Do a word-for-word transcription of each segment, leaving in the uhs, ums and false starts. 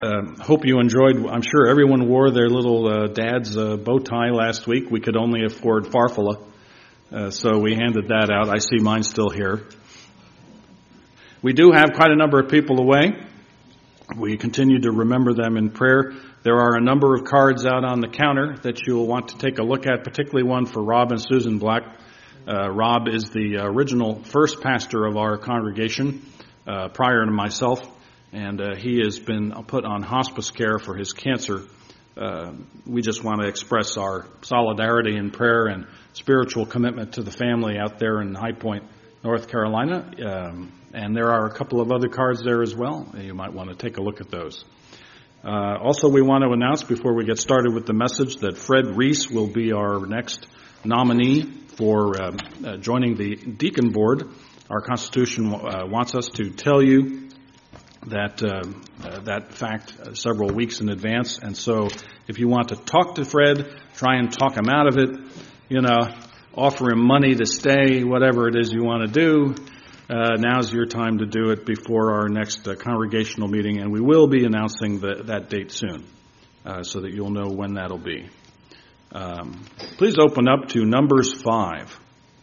Uh, hope you enjoyed. I'm sure everyone wore their little uh, dad's uh, bow tie last week. We could only afford Farfalla, uh, so we handed that out. I see mine still here. We do have quite a number of people away. We continue to remember them in prayer. There are a number of cards out on the counter that you'll want to take a look at, particularly one for Rob and Susan Black. Uh, Rob is the original first pastor of our congregation uh, prior to myself. And uh, he has been put on hospice care for his cancer. Uh, we just want to express our solidarity in prayer and spiritual commitment to the family out there in High Point, North Carolina. Um, and there are a couple of other cards there as well. You might want to take a look at those. Uh, also, we want to announce before we get started with the message that Fred Reese will be our next nominee for uh, uh, joining the deacon board. Our Constitution uh, wants us to tell you that uh, uh, that fact uh, several weeks in advance. And so if you want to talk to Fred, try and talk him out of it, you know, offer him money to stay, whatever it is you want to do, uh, now's your time to do it before our next uh, congregational meeting. And we will be announcing the, that date soon uh, so that you'll know when that'll be. Um, please open up to Numbers five.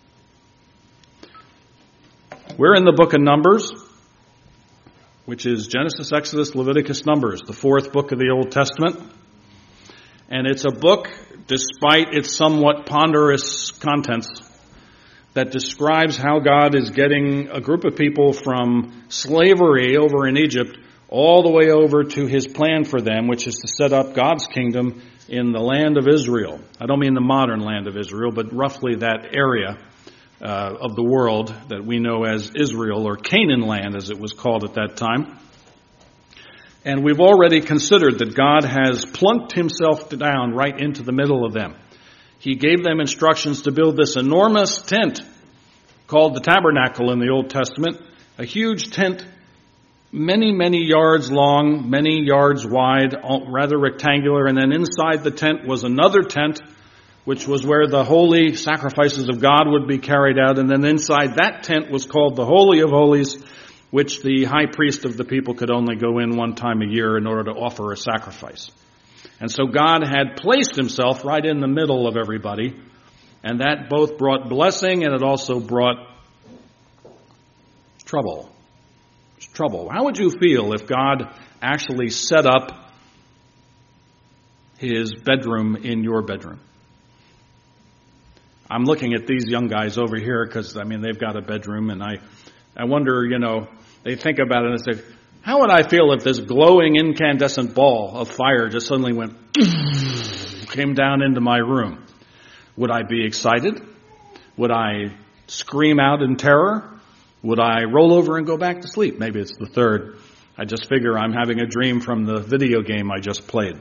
We're in the book of Numbers, which is Genesis, Exodus, Leviticus, Numbers, the fourth book of the Old Testament. And it's a book, despite its somewhat ponderous contents, that describes how God is getting a group of people from slavery over in Egypt all the way over to his plan for them, which is to set up God's kingdom in the land of Israel. I don't mean the modern land of Israel, but roughly that area Uh, of the world that we know as Israel, or Canaan land as it was called at that time. And we've already considered that God has plunked himself down right into the middle of them. He gave them instructions to build this enormous tent called the tabernacle in the Old Testament, a huge tent many, many yards long, many yards wide, rather rectangular, and then inside the tent was another tent, which was where the holy sacrifices of God would be carried out. And then inside that tent was called the Holy of Holies, which the high priest of the people could only go in one time a year in order to offer a sacrifice. And so God had placed himself right in the middle of everybody, and that both brought blessing and it also brought trouble. Trouble. How would you feel if God actually set up his bedroom in your bedroom? I'm looking at these young guys over here because, I mean, they've got a bedroom, and I, I wonder, you know, they think about it and say, how would I feel if this glowing incandescent ball of fire just suddenly went, came down into my room? Would I be excited? Would I scream out in terror? Would I roll over and go back to sleep? Maybe it's the third. I just figure I'm having a dream from the video game I just played.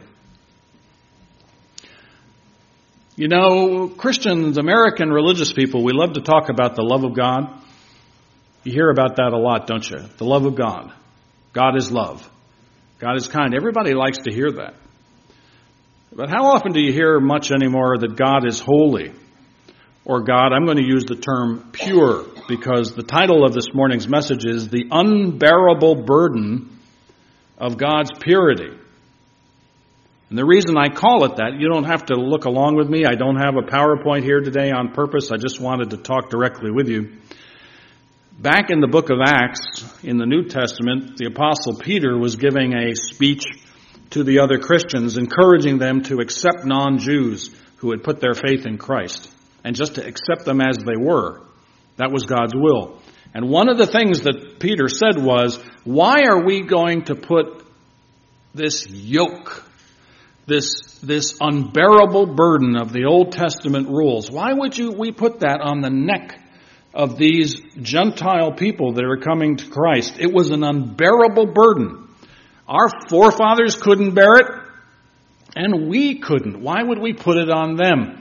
You know, Christians, American religious people, we love to talk about the love of God. You hear about that a lot, don't you? The love of God. God is love. God is kind. Everybody likes to hear that. But how often do you hear much anymore that God is holy? Or God, I'm going to use the term pure, because the title of this morning's message is The Unbearable Burden of God's Purity. And the reason I call it that, you don't have to look along with me. I don't have a PowerPoint here today on purpose. I just wanted to talk directly with you. Back in the book of Acts, in the New Testament, the Apostle Peter was giving a speech to the other Christians, encouraging them to accept non-Jews who had put their faith in Christ, and just to accept them as they were. That was God's will. And one of the things that Peter said was, why are we going to put this yoke, This this unbearable burden of the Old Testament rules? Why would you we put that on the neck of these Gentile people that are coming to Christ? It was an unbearable burden. Our forefathers couldn't bear it, and we couldn't. Why would we put it on them?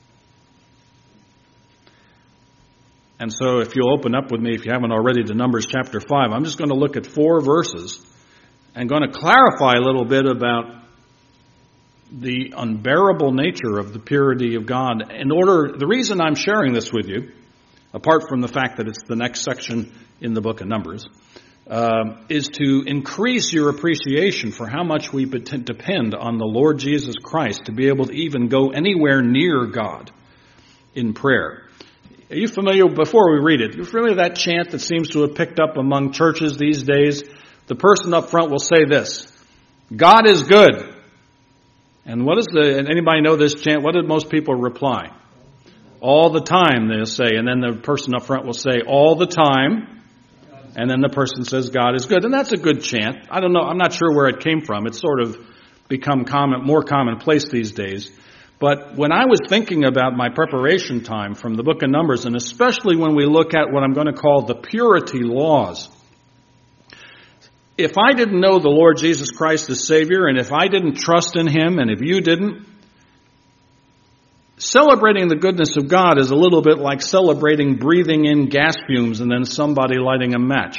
And so if you'll open up with me, if you haven't already, to Numbers chapter five, I'm just going to look at four verses and going to clarify a little bit about the unbearable nature of the purity of God. In order, the reason I'm sharing this with you, apart from the fact that it's the next section in the book of Numbers, uh, is to increase your appreciation for how much we depend on the Lord Jesus Christ to be able to even go anywhere near God in prayer. Are you familiar, before we read it, are you familiar with that chant that seems to have picked up among churches these days? The person up front will say this, God is good. And what is the, anybody know this chant? What did most people reply? All the time, they'll say. And then the person up front will say, all the time. And then the person says, God is good. And that's a good chant. I don't know, I'm not sure where it came from. It's sort of become common, more commonplace these days. But when I was thinking about my preparation time from the book of Numbers, and especially when we look at what I'm going to call the purity laws, if I didn't know the Lord Jesus Christ as Savior, and if I didn't trust in Him, and if you didn't, celebrating the goodness of God is a little bit like celebrating breathing in gas fumes and then somebody lighting a match.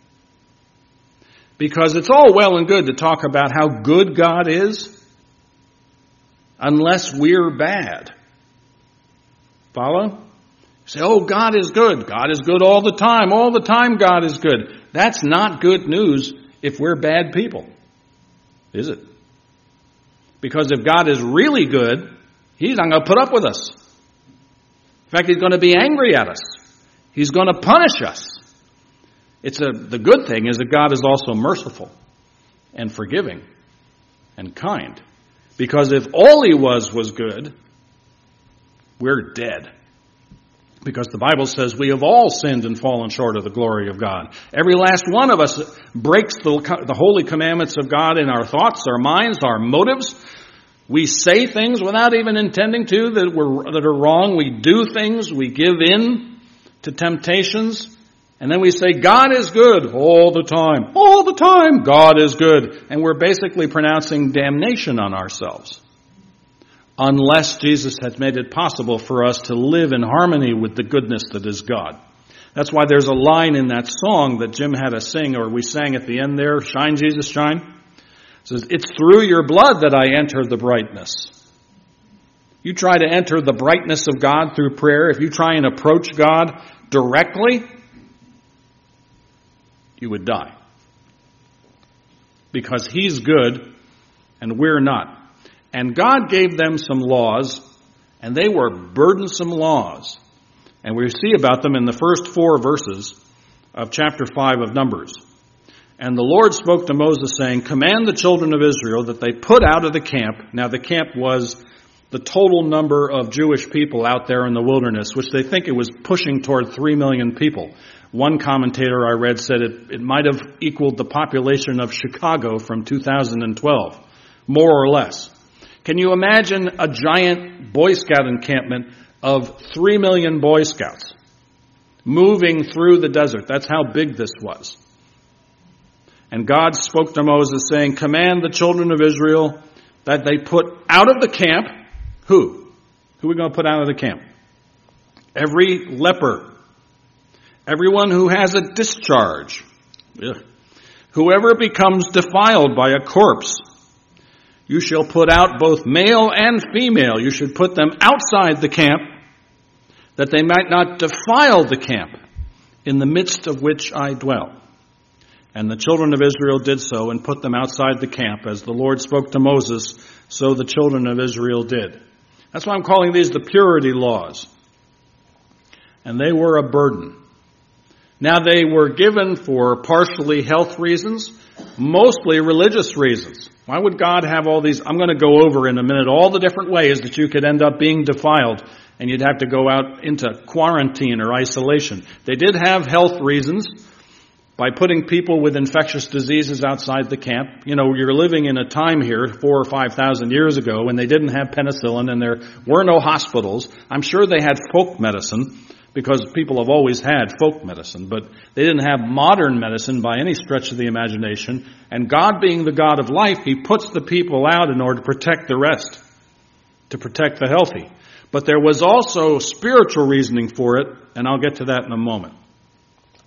Because it's all well and good to talk about how good God is, unless we're bad. Follow? Say, oh, God is good. God is good all the time. All the time God is good. That's not good news if we're bad people, is it? Because if God is really good, He's not going to put up with us. In fact, He's going to be angry at us. He's going to punish us. It's a, the good thing is that God is also merciful and forgiving and kind. Because if all He was was good, we're dead. Because the Bible says we have all sinned and fallen short of the glory of God. Every last one of us breaks the, the holy commandments of God in our thoughts, our minds, our motives. We say things without even intending to that, we're, that are wrong. We do things. We give in to temptations. And then we say, God is good all the time. All the time, God is good. And we're basically pronouncing damnation on ourselves. Unless Jesus has made it possible for us to live in harmony with the goodness that is God. That's why there's a line in that song that Jim had us sing, or we sang at the end there, Shine, Jesus, Shine. It says, it's through your blood that I enter the brightness. You try to enter the brightness of God through prayer. If you try and approach God directly, you would die. Because He's good and we're not. And God gave them some laws, and they were burdensome laws. And we see about them in the first four verses of chapter five of Numbers. And the Lord spoke to Moses, saying, command the children of Israel that they put out of the camp. Now the camp was the total number of Jewish people out there in the wilderness, which they think it was pushing toward three million people. One commentator I read said it, it might have equaled the population of Chicago from two thousand twelve, more or less. Can you imagine a giant Boy Scout encampment of three million Boy Scouts moving through the desert? That's how big this was. And God spoke to Moses, saying, command the children of Israel that they put out of the camp. Who? Who are we going to put out of the camp? Every leper. Everyone who has a discharge. Ugh. Whoever becomes defiled by a corpse. You shall put out both male and female. You should put them outside the camp, that they might not defile the camp, in the midst of which I dwell. And the children of Israel did so, and put them outside the camp. As the Lord spoke to Moses, so the children of Israel did. That's why I'm calling these the purity laws. And they were a burden. Now they were given for partially health reasons, mostly religious reasons. Why would God have all these? I'm going to go over in a minute all the different ways that you could end up being defiled and you'd have to go out into quarantine or isolation. They did have health reasons by putting people with infectious diseases outside the camp. You know, you're living in a time here four or five thousand years ago when they didn't have penicillin and there were no hospitals. I'm sure they had folk medicine, because people have always had folk medicine, but they didn't have modern medicine by any stretch of the imagination. And God being the God of life, He puts the people out in order to protect the rest, to protect the healthy. But there was also spiritual reasoning for it, and I'll get to that in a moment.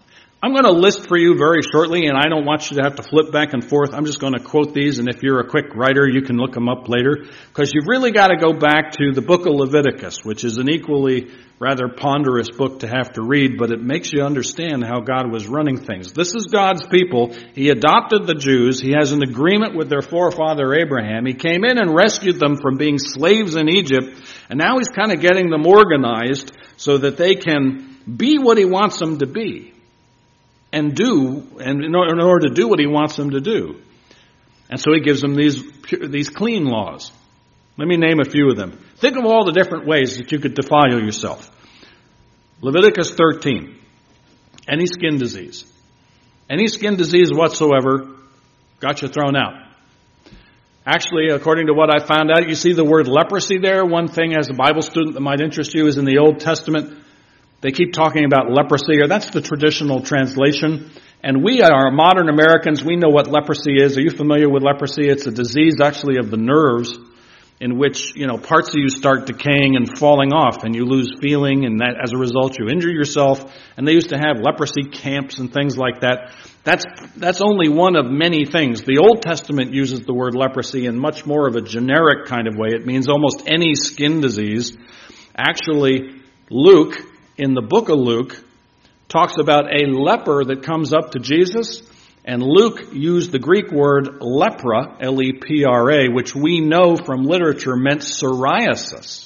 I'm going to list for you very shortly, and I don't want you to have to flip back and forth. I'm just going to quote these, and if you're a quick writer, you can look them up later, because you've really got to go back to the book of Leviticus, which is an equally rather ponderous book to have to read, but it makes you understand how God was running things. This is God's people. He adopted the Jews. He has an agreement with their forefather Abraham. He came in and rescued them from being slaves in Egypt, and now he's kind of getting them organized so that they can be what he wants them to be. And do, and in order to do what he wants them to do. And so he gives them these, these clean laws. Let me name a few of them. Think of all the different ways that you could defile yourself. Leviticus thirteen. Any skin disease. Any skin disease whatsoever got you thrown out. Actually, according to what I found out, you see the word leprosy there. One thing as a Bible student that might interest you is in the Old Testament, they keep talking about leprosy, or that's the traditional translation. And we are modern Americans, we know what leprosy is. Are you familiar with leprosy? It's a disease actually of the nerves in which, you know, parts of you start decaying and falling off, and you lose feeling, and that as a result you injure yourself. And they used to have leprosy camps and things like that. That's, that's only one of many things. The Old Testament uses the word leprosy in much more of a generic kind of way. It means almost any skin disease. Actually, Luke, in the book of Luke, talks about a leper that comes up to Jesus, and Luke used the Greek word lepra, L E P R A, which we know from literature meant psoriasis.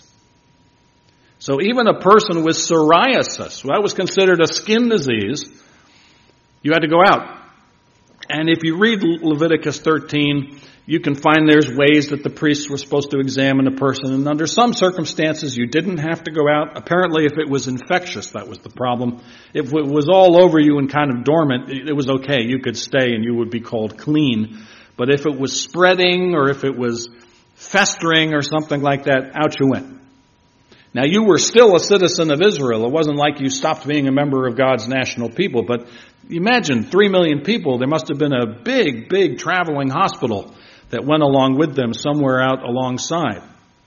So even a person with psoriasis, well, that was considered a skin disease, you had to go out. And if you read Leviticus thirteen, you can find there's ways that the priests were supposed to examine a person, and under some circumstances you didn't have to go out. Apparently if it was infectious, that was the problem. If it was all over you and kind of dormant, it was okay. You could stay and you would be called clean. But if it was spreading or if it was festering or something like that, out you went. Now you were still a citizen of Israel. It wasn't like you stopped being a member of God's national people, but imagine three million people. There must have been a big, big traveling hospital that went along with them somewhere out alongside.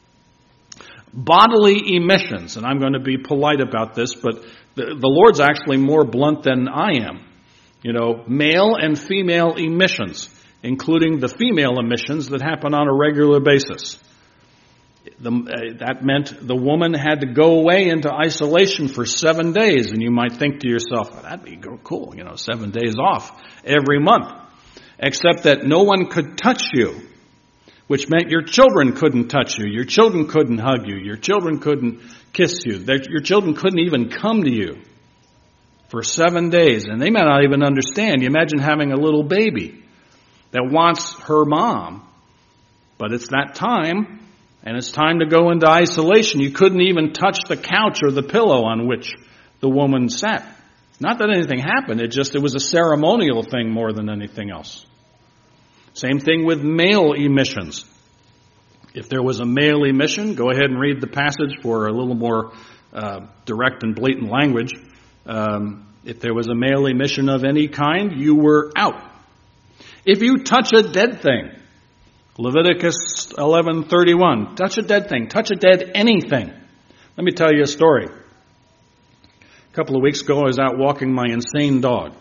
Bodily emissions, and I'm going to be polite about this, but the, the Lord's actually more blunt than I am. You know, male and female emissions, including the female emissions that happen on a regular basis. The, uh, that meant the woman had to go away into isolation for seven days, and you might think to yourself, well, that'd be cool, you know, seven days off every month. Except that no one could touch you, which meant your children couldn't touch you, your children couldn't hug you, your children couldn't kiss you, your children couldn't even come to you for seven days. And they may not even understand. You imagine having a little baby that wants her mom, but it's that time, and it's time to go into isolation. You couldn't even touch the couch or the pillow on which the woman sat. Not that anything happened, it just, it was a ceremonial thing more than anything else. Same thing with male emissions. If there was a male emission, go ahead and read the passage for a little more uh, direct and blatant language. Um, if there was a male emission of any kind, you were out. If you touch a dead thing, Leviticus eleven thirty-one, touch a dead thing, touch a dead anything. Let me tell you a story. A couple of weeks ago, I was out walking my insane dog.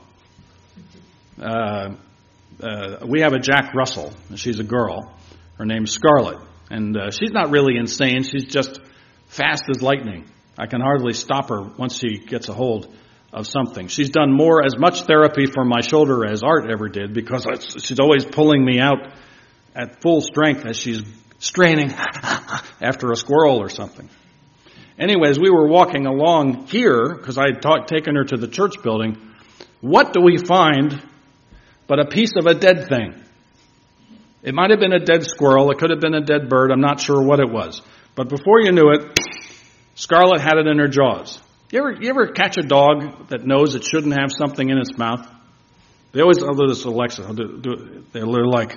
Uh, uh, we have a Jack Russell. She's a girl. Her name's Scarlett. And uh, she's not really insane. She's just fast as lightning. I can hardly stop her once she gets a hold of something. She's done more, as much therapy for my shoulder as Art ever did, because she's always pulling me out at full strength as she's straining after a squirrel or something. Anyways, we were walking along here, because I had ta- taken her to the church building. What do we find but a piece of a dead thing? It might have been a dead squirrel. It could have been a dead bird. I'm not sure what it was. But before you knew it, Scarlett had it in her jaws. You ever, you ever catch a dog that knows it shouldn't have something in its mouth? They always, I'll do this, Alexa. I'll do, do, they're like,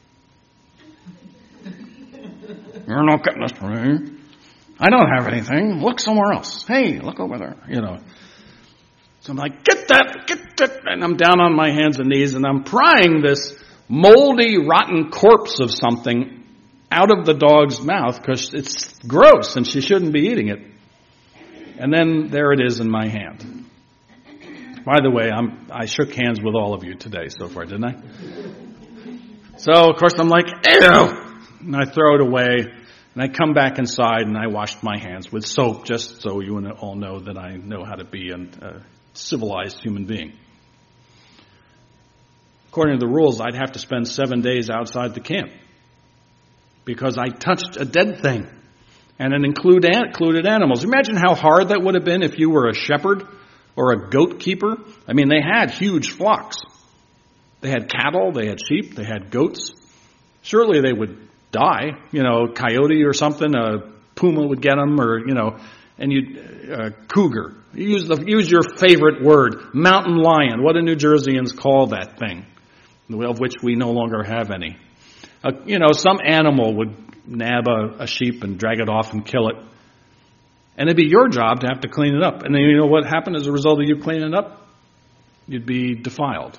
you're not getting this from me. I don't have anything. Look somewhere else. Hey, look over there. You know. So I'm like, get that, get that. And I'm down on my hands and knees, and I'm prying this moldy, rotten corpse of something out of the dog's mouth because it's gross and she shouldn't be eating it. And then there it is in my hand. By the way, I'm, I shook hands with all of you today so far, didn't I? So, of course, I'm like, ew! And I throw it away, and I come back inside, and I washed my hands with soap, just so you all know that I know how to be a uh, civilized human being. According to the rules, I'd have to spend seven days outside the camp because I touched a dead thing, and it include, included animals. Imagine how hard that would have been if you were a shepherd or a goat keeper. I mean, they had huge flocks. They had cattle, they had sheep, they had goats. Surely they would die. You know, coyote or something, a puma would get them, or, you know, and you, uh, cougar. Use the, use your favorite word, mountain lion. What do New Jerseyans call that thing? Of which we no longer have any. Uh, you know, some animal would nab a, a sheep and drag it off and kill it. And it'd be your job to have to clean it up. And then you know what happened as a result of you cleaning it up? You'd be defiled.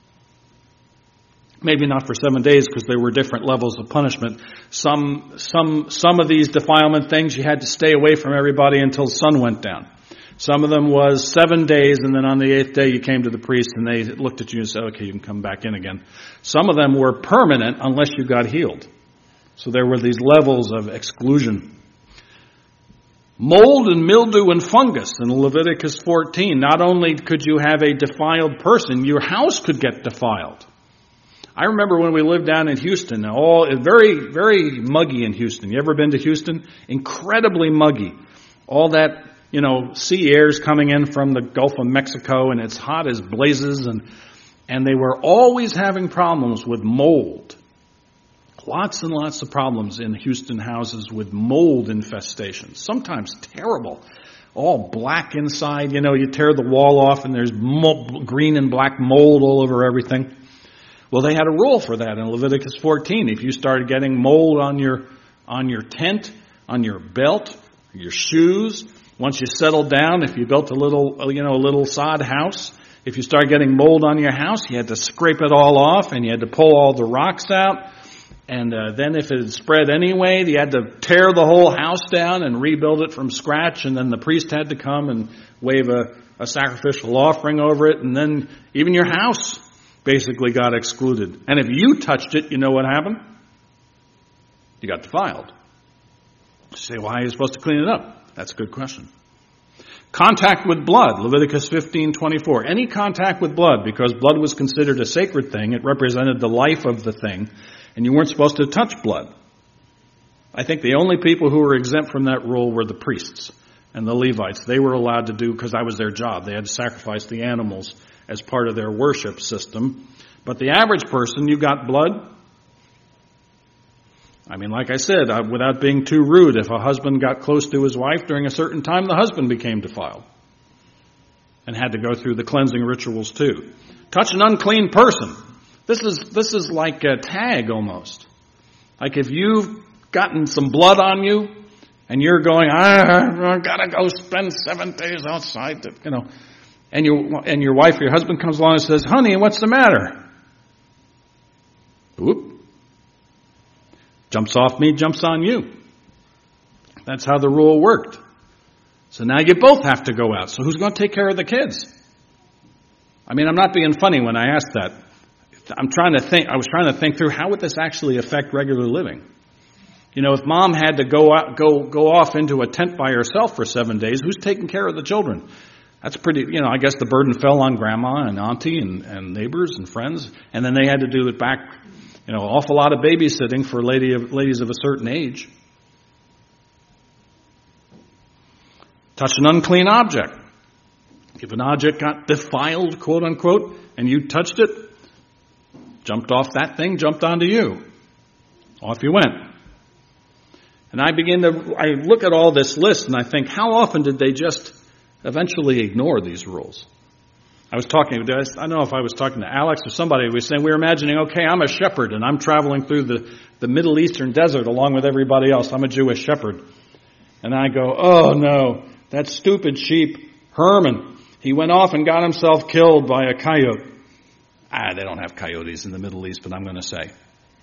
Maybe not for seven days because there were different levels of punishment. Some, some, some of these defilement things you had to stay away from everybody until the sun went down. Some of them was seven days, and then on the eighth day you came to the priest and they looked at you and said, okay, you can come back in again. Some of them were permanent unless you got healed. So there were these levels of exclusion. Mold and mildew and fungus in Leviticus fourteen. Not only could you have a defiled person, your house could get defiled. I remember when we lived down in Houston, all very, very muggy in Houston. You ever been to Houston? Incredibly muggy. All that, you know, sea air's coming in from the Gulf of Mexico, and it's hot as blazes, and and they were always having problems with mold. Lots and lots of problems in Houston houses with mold infestations. Sometimes terrible. All black inside, you know, you tear the wall off and there's mo- green and black mold all over everything. Well, they had a rule for that in Leviticus fourteen. If you started getting mold on your on your tent, on your belt, your shoes, once you settled down, if you built a little, you know, a little sod house, if you started getting mold on your house, you had to scrape it all off and you had to pull all the rocks out. And uh, then if it had spread anyway, you had to tear the whole house down and rebuild it from scratch. And then the priest had to come and wave a, a sacrificial offering over it. And then even your house basically got excluded. And if you touched it, you know what happened? You got defiled. You say, why are you supposed to clean it up? That's a good question. Contact with blood, Leviticus fifteen twenty-four. Any contact with blood, because blood was considered a sacred thing. It represented the life of the thing. And you weren't supposed to touch blood. I think the only people who were exempt from that rule were the priests and the Levites. They were allowed to do, because that was their job. They had to sacrifice the animals as part of their worship system. But the average person, you got blood. I mean, like I said, without being too rude, if a husband got close to his wife during a certain time, the husband became defiled and had to go through the cleansing rituals too. Touch an unclean person. This is this is like a tag almost. Like if you've gotten some blood on you and you're going, I, I gotta go spend seven days outside, to, you know, and your and your wife or your husband comes along and says, honey, what's the matter? Whoop. Jumps off me, jumps on you. That's how the rule worked. So now you both have to go out. So who's going to take care of the kids? I mean, I'm not being funny when I ask that. I'm trying to think, I was trying to think through how would this actually affect regular living? You know, if mom had to go out, go, go off into a tent by herself for seven days, who's taking care of the children? That's pretty, you know, I guess the burden fell on grandma and auntie and, and neighbors and friends. And then they had to do it back, you know, an awful lot of babysitting for lady of, ladies of a certain age. Touch an unclean object. If an object got defiled, quote unquote, and you touched it, jumped off that thing, jumped onto you. Off you went. And I begin to, I look at all this list and I think, how often did they just eventually ignore these rules? I was talking, I don't know if I was talking to Alex or somebody, we were saying, we were imagining, okay, I'm a shepherd and I'm traveling through the, the Middle Eastern desert along with everybody else. I'm a Jewish shepherd. And I go, oh no, that stupid sheep, Herman, he went off and got himself killed by a coyote. Ah, they don't have coyotes in the Middle East, but I'm going to say.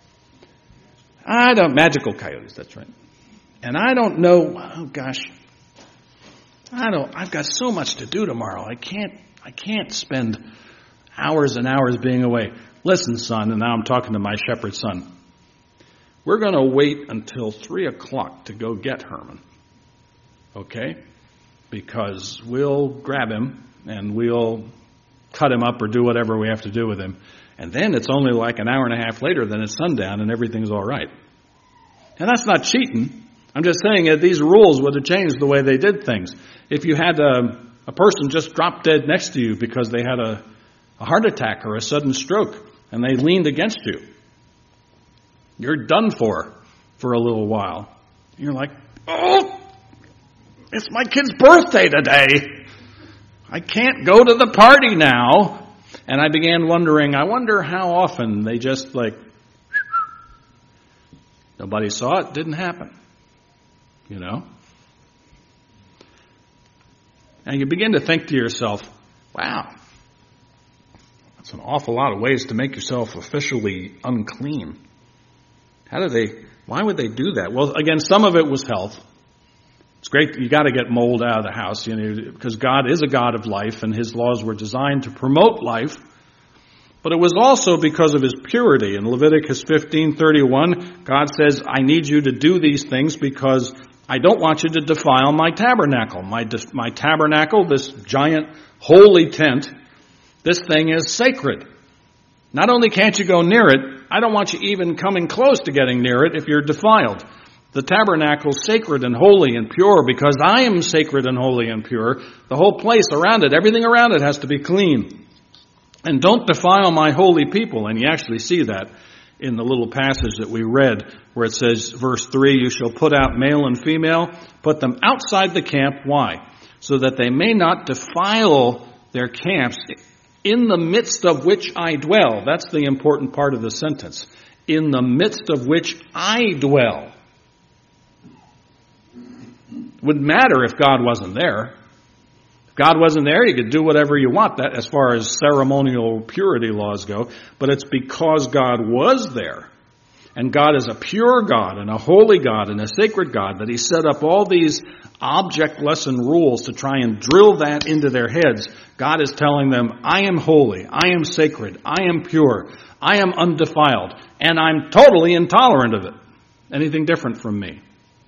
I don't, magical coyotes, that's right. And I don't know, oh gosh, I don't, I've got so much to do tomorrow. I can't, I can't spend hours and hours being away. Listen, son, and now I'm talking to my shepherd son. We're going to wait until three o'clock to go get Herman. Okay? Because we'll grab him and we'll cut him up or do whatever we have to do with him. And then it's only like an hour and a half later, then it's sundown and everything's all right. And that's not cheating. I'm just saying that these rules would have changed the way they did things. If you had a, a person just drop dead next to you because they had a, a heart attack or a sudden stroke and they leaned against you, you're done for for a little while. You're like, oh, it's my kid's birthday today. I can't go to the party now. And I began wondering, I wonder how often they just like, nobody saw it, didn't happen. You know? And you begin to think to yourself, wow, that's an awful lot of ways to make yourself officially unclean. How do they, why would they do that? Well, again, some of it was health. It's great, you got to get mold out of the house, you know, because God is a God of life and his laws were designed to promote life. But it was also because of his purity. In Leviticus fifteen thirty-one, God says, I need you to do these things because I don't want you to defile my tabernacle. My, my tabernacle, this giant holy tent, this thing is sacred. Not only can't you go near it, I don't want you even coming close to getting near it if you're defiled. The tabernacle is sacred and holy and pure because I am sacred and holy and pure. The whole place around it, everything around it has to be clean. And don't defile my holy people. And you actually see that in the little passage that we read where it says, verse three, you shall put out male and female, put them outside the camp. Why? So that they may not defile their camps in the midst of which I dwell. That's the important part of the sentence. In the midst of which I dwell. Wouldn't matter if God wasn't there. If God wasn't there, you could do whatever you want that as far as ceremonial purity laws go. But it's because God was there. And God is a pure God and a holy God and a sacred God that he set up all these object lesson rules to try and drill that into their heads. God is telling them, I am holy, I am sacred, I am pure, I am undefiled, and I'm totally intolerant of it. Anything different from me.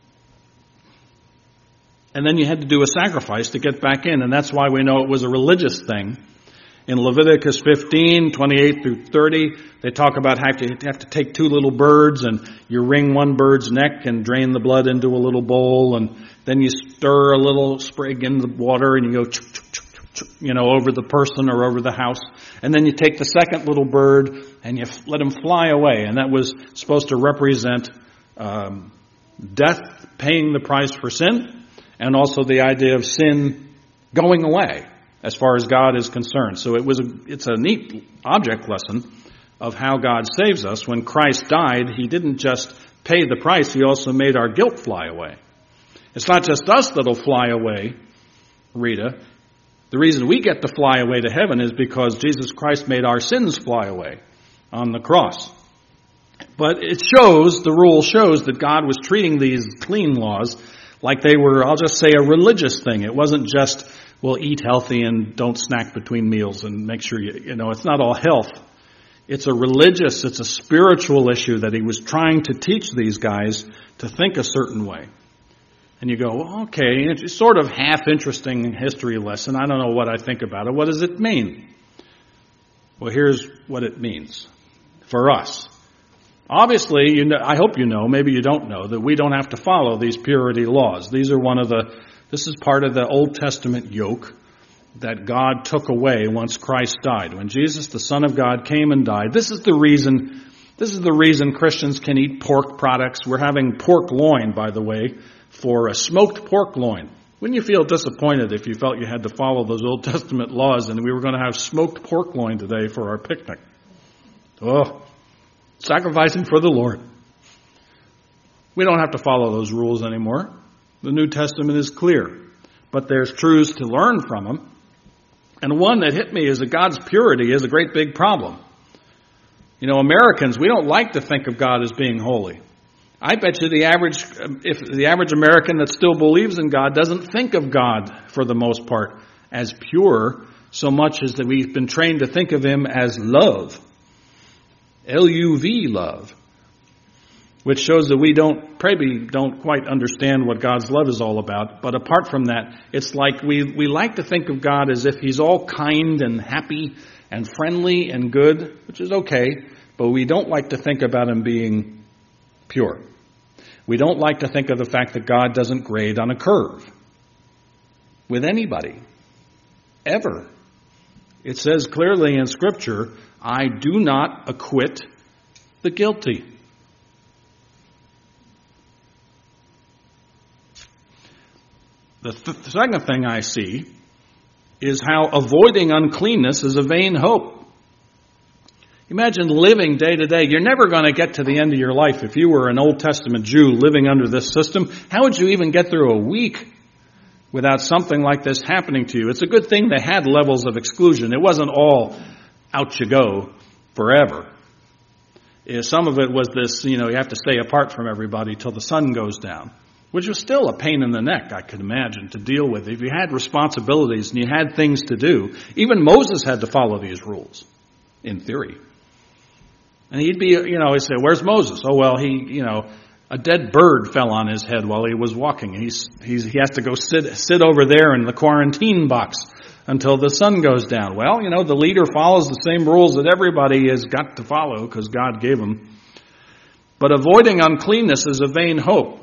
And then you had to do a sacrifice to get back in, and that's why we know it was a religious thing. In Leviticus fifteen, twenty-eight through thirty, they talk about how you have to take two little birds and you wring one bird's neck and drain the blood into a little bowl, and then you stir a little sprig in the water and you go, chuk, chuk, chuk, chuk, chuk, you know, over the person or over the house. And then you take the second little bird and you let him fly away. And that was supposed to represent um, death paying the price for sin. And also the idea of sin going away as far as God is concerned. So it was a, it's a neat object lesson of how God saves us. When Christ died, he didn't just pay the price, he also made our guilt fly away. It's not just us that'll fly away, Rita. The reason we get to fly away to heaven is because Jesus Christ made our sins fly away on the cross. But it shows, the rule shows that God was treating these clean laws like they were, I'll just say, a religious thing. It wasn't just, well, eat healthy and don't snack between meals and make sure you, you know, it's not all health. It's a religious, it's a spiritual issue that he was trying to teach these guys to think a certain way. And you go, well, okay, it's sort of half interesting history lesson. I don't know what I think about it. What does it mean? Well, here's what it means for us. Obviously, you know, I hope you know, maybe you don't know, that we don't have to follow these purity laws. These are one of the, this is part of the Old Testament yoke that God took away once Christ died. When Jesus, the Son of God, came and died, this is the reason, this is the reason Christians can eat pork products. We're having pork loin, by the way, for a smoked pork loin. Wouldn't you feel disappointed if you felt you had to follow those Old Testament laws and we were going to have smoked pork loin today for our picnic? Oh, sacrificing for the Lord. We don't have to follow those rules anymore. The New Testament is clear. But there's truths to learn from them. And one that hit me is that God's purity is a great big problem. You know, Americans, we don't like to think of God as being holy. I bet you the average, if the average American that still believes in God doesn't think of God, for the most part, as pure so much as that we've been trained to think of him as love. L U V, love. Which shows that we don't, probably don't quite understand what God's love is all about. But apart from that, it's like we, we like to think of God as if he's all kind and happy and friendly and good, which is okay. But we don't like to think about him being pure. We don't like to think of the fact that God doesn't grade on a curve with anybody, ever. It says clearly in Scripture, I do not acquit the guilty. The, th- the second thing I see is how avoiding uncleanness is a vain hope. Imagine living day to day. You're never going to get to the end of your life. If you were an Old Testament Jew living under this system, how would you even get through a week without something like this happening to you? It's a good thing they had levels of exclusion. It wasn't all out you go forever. Some of it was this, you know, you have to stay apart from everybody till the sun goes down, which was still a pain in the neck, I could imagine, to deal with. If you had responsibilities and you had things to do, even Moses had to follow these rules, in theory. And he'd be, you know, he'd say, where's Moses? Oh, well, he, you know, a dead bird fell on his head while he was walking. He's, he's, he has to go sit, sit over there in the quarantine box until the sun goes down. Well, you know, the leader follows the same rules that everybody has got to follow because God gave them. But avoiding uncleanness is a vain hope.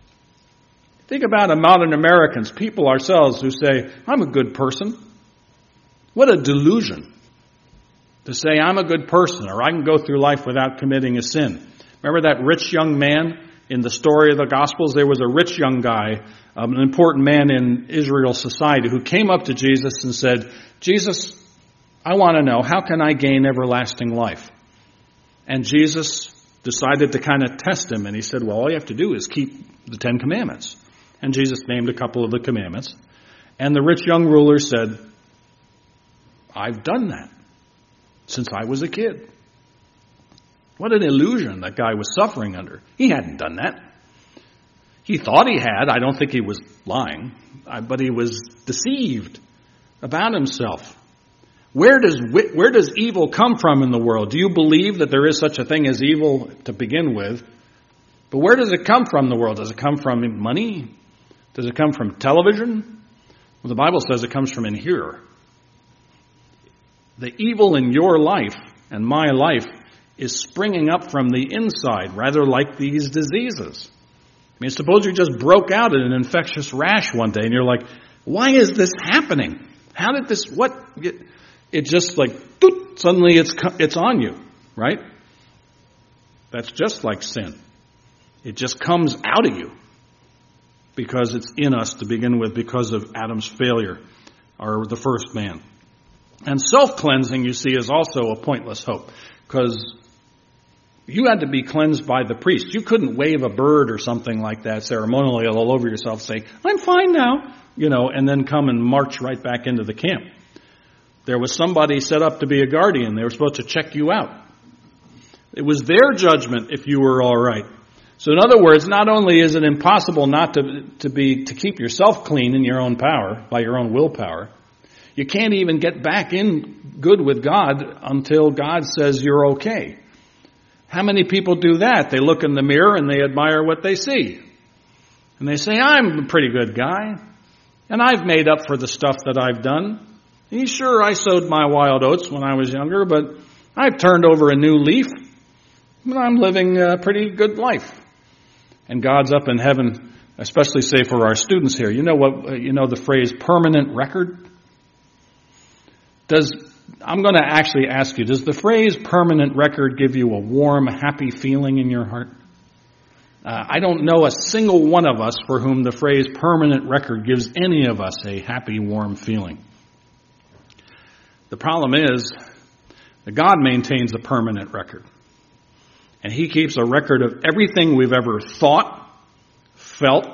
Think about modern Americans, people ourselves who say, I'm a good person. What a delusion to say I'm a good person or I can go through life without committing a sin. Remember that rich young man in the story of the Gospels? There was a rich young guy, um, an important man in Israel society who came up to Jesus and said, Jesus, I want to know, how can I gain everlasting life? And Jesus decided to kind of test him, and he said, well, all you have to do is keep the Ten Commandments. And Jesus named a couple of the commandments. And the rich young ruler said, I've done that since I was a kid. What an illusion that guy was suffering under. He hadn't done that. He thought he had. I don't think he was lying, but he was deceived about himself. Where does where does evil come from in the world? Do you believe that there is such a thing as evil to begin with? But where does it come from in the world? Does it come from money? Does it come from television? Well, the Bible says it comes from in here. The evil in your life and my life is springing up from the inside, rather like these diseases. I mean, suppose you just broke out in an infectious rash one day and you're like, why is this happening? How did this, what? It, it just like, doot, suddenly it's it's on you, right? That's just like sin. It just comes out of you because it's in us to begin with because of Adam's failure, or the first man. And self-cleansing, you see, is also a pointless hope because you had to be cleansed by the priest. You couldn't wave a bird or something like that ceremonially all over yourself, say, I'm fine now, you know, and then come and march right back into the camp. There was somebody set up to be a guardian. They were supposed to check you out. It was their judgment if you were all right. So in other words, not only is it impossible not to, to be, to keep yourself clean in your own power, by your own willpower, you can't even get back in good with God until God says you're okay. How many people do that? They look in the mirror and they admire what they see. And they say, I'm a pretty good guy. And I've made up for the stuff that I've done. And sure, I sowed my wild oats when I was younger, but I've turned over a new leaf. And I'm living a pretty good life. And God's up in heaven, especially say for our students here. You know what? You know the phrase permanent record? Does I'm going to actually ask you, does the phrase permanent record give you a warm, happy feeling in your heart? Uh, I don't know a single one of us for whom the phrase permanent record gives any of us a happy, warm feeling. The problem is that God maintains a permanent record. And He keeps a record of everything we've ever thought, felt,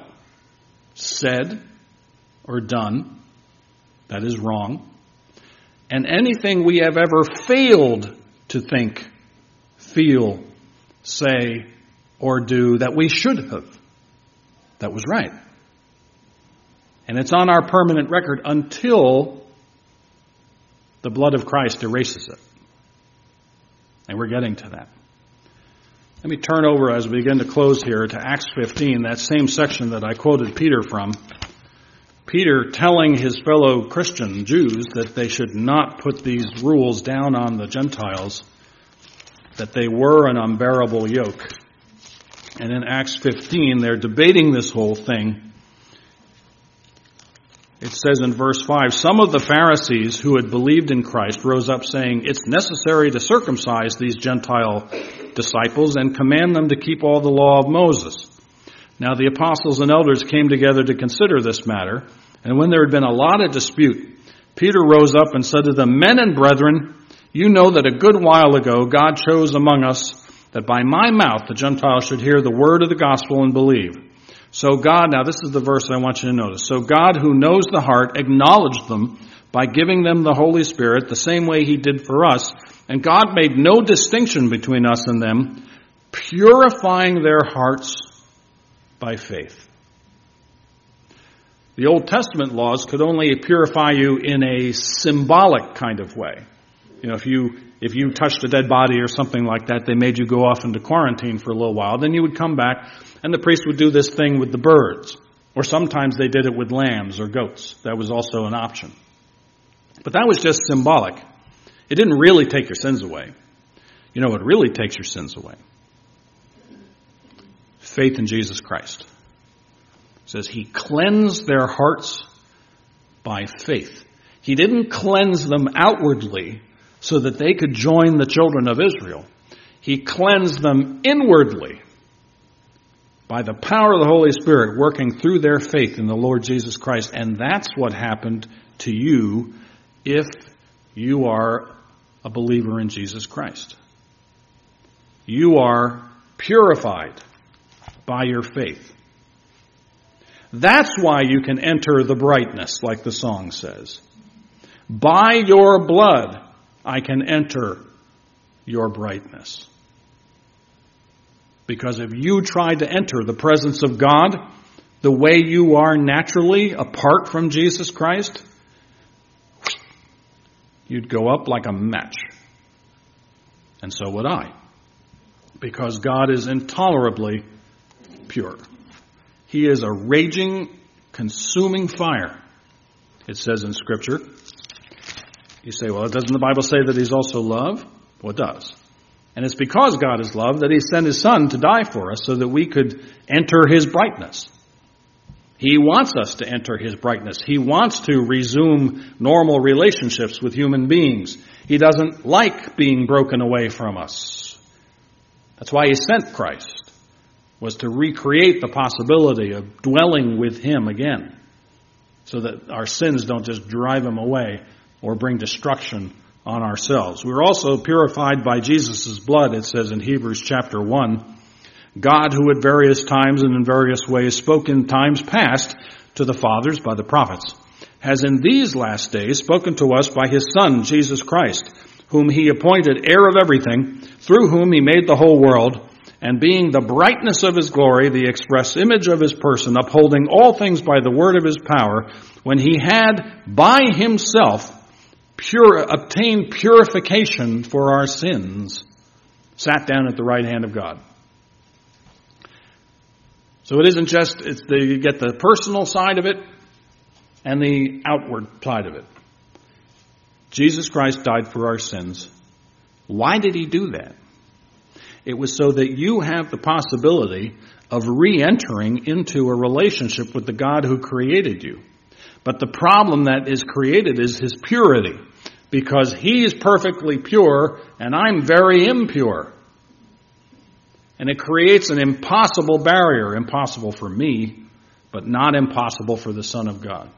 said, or done that is wrong. And anything we have ever failed to think, feel, say, or do that we should have, that was right. And it's on our permanent record until The blood of Christ erases it. And we're getting to that. Let me turn over as we begin to close here to Acts fifteen, that same section that I quoted Peter from. Peter telling his fellow Christian Jews that they should not put these rules down on the Gentiles, that they were an unbearable yoke. And in Acts fifteen, they're debating this whole thing. It says in verse five, some of the Pharisees who had believed in Christ rose up saying, it's necessary to circumcise these Gentile disciples and command them to keep all the law of Moses. Now the apostles and elders came together to consider this matter, and when there had been a lot of dispute, Peter rose up and said to them, men and brethren, you know that a good while ago God chose among us that by my mouth the Gentiles should hear the word of the gospel and believe. So God, now this is the verse I want you to notice. So God, who knows the heart, acknowledged them by giving them the Holy Spirit the same way he did for us. And God made no distinction between us and them, purifying their hearts by faith. The Old Testament laws could only purify you in a symbolic kind of way. You know, if you if you touched a dead body or something like that, they made you go off into quarantine for a little while. Then you would come back, and the priest would do this thing with the birds. Or sometimes they did it with lambs or goats. That was also an option. But that was just symbolic. It didn't really take your sins away. You know what really takes your sins away? Faith in Jesus Christ. It says he cleansed their hearts by faith. He didn't cleanse them outwardly so that they could join the children of Israel. He cleansed them inwardly by the power of the Holy Spirit working through their faith in the Lord Jesus Christ. And that's what happened to you if you are a believer in Jesus Christ. You are purified by your faith. That's why you can enter the brightness, like the song says. By your blood, I can enter your brightness. Because if you tried to enter the presence of God the way you are naturally, apart from Jesus Christ, you'd go up like a match. And so would I. Because God is intolerably pure. He is a raging, consuming fire, it says in Scripture. You say, well, doesn't the Bible say that he's also love? Well, it does. And it's because God is love that he sent his Son to die for us so that we could enter his brightness. He wants us to enter his brightness. He wants to resume normal relationships with human beings. He doesn't like being broken away from us. That's why he sent Christ, was to recreate the possibility of dwelling with him again, so that our sins don't just drive him away or bring destruction on ourselves. We're also purified by Jesus' blood, it says in Hebrews chapter one. God, who at various times and in various ways spoke in times past to the fathers by the prophets, has in these last days spoken to us by his Son, Jesus Christ, whom he appointed heir of everything, through whom he made the whole world, and being the brightness of his glory, the express image of his person, upholding all things by the word of his power, when he had by himself pure, obtained purification for our sins, sat down at the right hand of God. So it isn't just, it's the, you get the personal side of it and the outward side of it. Jesus Christ died for our sins. Why did he do that? It was so that you have the possibility of re-entering into a relationship with the God who created you. But the problem that is created is his purity, because he's perfectly pure and I'm very impure. And it creates an impossible barrier, impossible for me, but not impossible for the Son of God.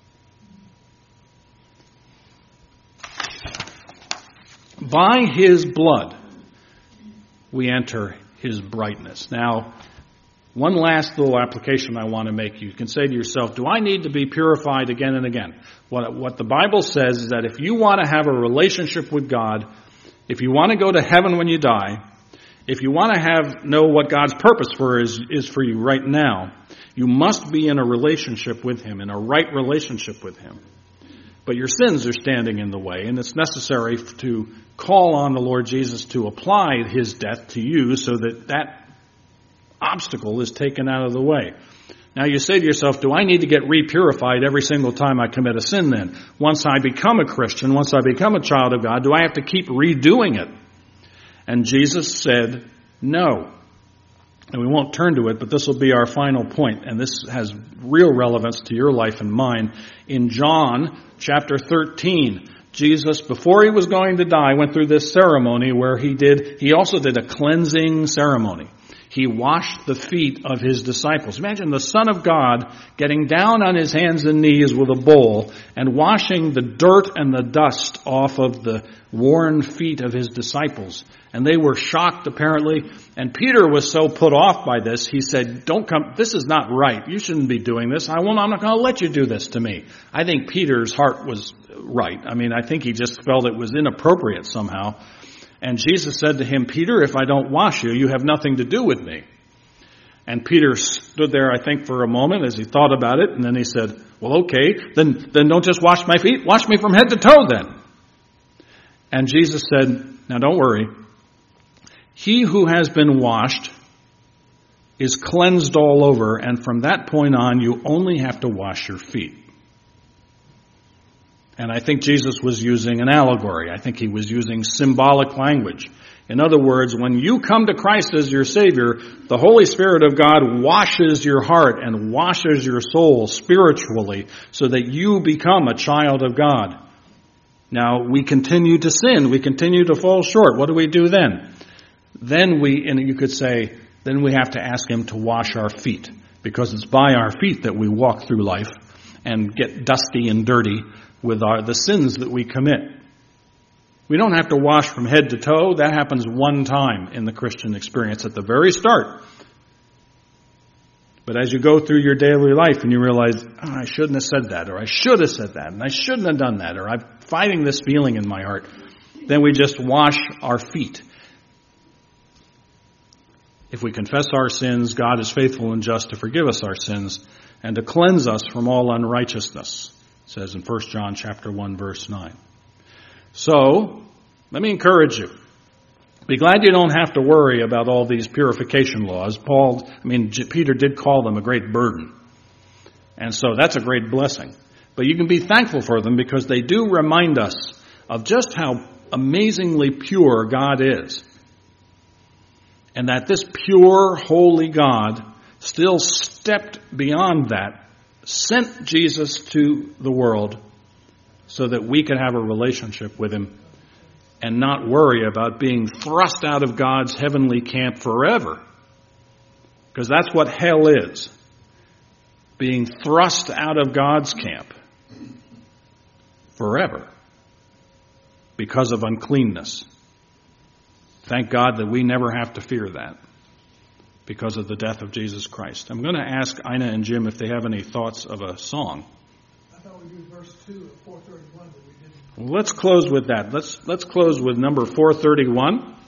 By his blood, we enter his brightness. Now, one last little application I want to make. You can say to yourself, do I need to be purified again and again? What, what the Bible says is that if you want to have a relationship with God, if you want to go to heaven when you die, if you want to have know what God's purpose for is, is for you right now, you must be in a relationship with him, in a right relationship with him. but your sins are standing in the way, and it's necessary to call on the Lord Jesus to apply his death to you so that that obstacle is taken out of the way. Now you say to yourself, do I need to get re-purified every single time I commit a sin then? Once I become a Christian, once I become a child of God, do I have to keep redoing it? And Jesus said, no. And we won't turn to it, but this will be our final point, and this has real relevance to your life and mine. In John chapter thirteen, Jesus, before he was going to die, went through this ceremony where he did, he also did a cleansing ceremony. He washed the feet of his disciples. Imagine the Son of God getting down on his hands and knees with a bowl and washing the dirt and the dust off of the worn feet of his disciples. And they were shocked, apparently. And Peter was so put off by this, he said, don't come, this is not right. You shouldn't be doing this. I won't, I'm not going to let you do this to me. I think Peter's heart was right. I mean, I think he just felt it was inappropriate somehow. And Jesus said to him, Peter, if I don't wash you, you have nothing to do with me. And Peter stood there, I think, for a moment as he thought about it. And then he said, well, okay, then, then don't just wash my feet. Wash me from head to toe then. And Jesus said, now don't worry. He who has been washed is cleansed all over. And from that point on, you only have to wash your feet. And I think Jesus was using an allegory. I think he was using symbolic language. In other words, when you come to Christ as your Savior, the Holy Spirit of God washes your heart and washes your soul spiritually so that you become a child of God. Now, we continue to sin. We continue to fall short. What do we do then? Then we, and you could say, then we have to ask him to wash our feet, because it's by our feet that we walk through life and get dusty and dirty with our, the sins that we commit. We don't have to wash from head to toe. That happens one time in the Christian experience at the very start. But as you go through your daily life and you realize, oh, I shouldn't have said that, or I should have said that, and I shouldn't have done that, or I'm fighting this feeling in my heart, then we just wash our feet. If we confess our sins, God is faithful and just to forgive us our sins and to cleanse us from all unrighteousness. It says in First John chapter one, verse nine. So, let me encourage you. Be glad you don't have to worry about all these purification laws. Paul, I mean, Peter did call them a great burden. And so that's a great blessing. But you can be thankful for them because they do remind us of just how amazingly pure God is. And that this pure, holy God still stepped beyond that, sent Jesus to the world so that we could have a relationship with him and not worry about being thrust out of God's heavenly camp forever. Because that's what hell is. Being thrust out of God's camp forever because of uncleanness. Thank God that we never have to fear that because of the death of Jesus Christ. I'm going to ask Ina and Jim if they have any thoughts of a song. I thought we did verse two of four thirty-one, but we didn't. Well, let's close with that. Let's let's close with number four thirty-one.